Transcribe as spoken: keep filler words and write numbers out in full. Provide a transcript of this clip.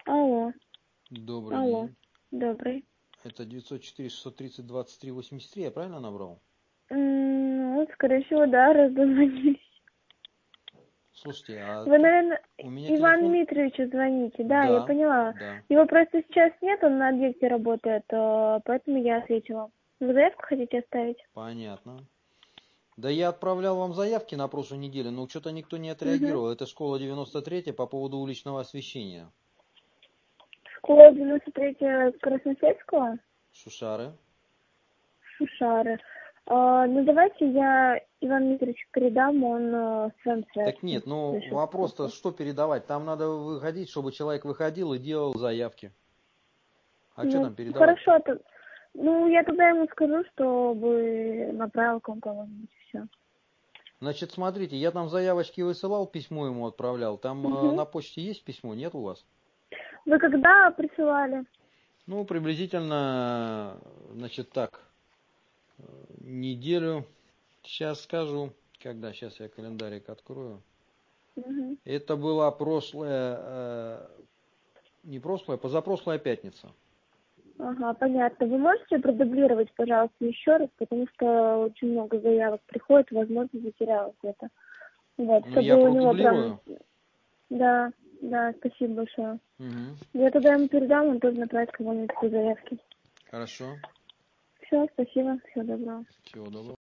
Алло. Добрый Алло. день. Добрый. Это девятьсот четыре шестьсот тридцать двадцать три восемьдесят три, я правильно набрал? М, Ну, скорее всего, да, раз дозвонились. Слушайте, а Вы, тут наверное, у меня Иван телефон... Дмитриевичу звоните. Да, я Да, поняла. да. Его просто сейчас нет, он на объекте работает, э, поэтому я ответила. Вы заявку хотите оставить? Понятно. Да я отправлял вам заявки на прошлой неделе, но что-то никто не Угу. отреагировал. Это школа девяносто третья по поводу уличного освещения. Школа девяносто третья Красносельского? Шушары. Шушары. А, ну, давайте я Иван Дмитриевичу передам, он э, с вами Так свяжется. нет, ну Насчет вопрос-то вопроса. что передавать? Там надо выходить, чтобы человек выходил и делал заявки. А что Ну, там передавать-то? хорошо, то, ну, я тогда ему скажу, чтобы направил к вам кого-нибудь, все. Значит, смотрите, я там заявочки высылал, письмо ему отправлял. Там э, Угу. на почте есть письмо, нет у вас? Вы когда присылали? Ну, приблизительно, значит, так, неделю, сейчас скажу, когда, сейчас я календарик открою. Угу. Это была прошлая, э, не прошлая, позапрошлая пятница. Ага, понятно. Вы можете продублировать, пожалуйста, еще раз, потому что очень много заявок приходит, возможно, затерялось это. Вот, Ну, я чтобы у него прям... продублирую. Да, да, спасибо большое. Угу. Я тогда ему передам, он тоже направит кого-нибудь по заявке. Хорошо. Все, спасибо, всего доброго. Всего доброго.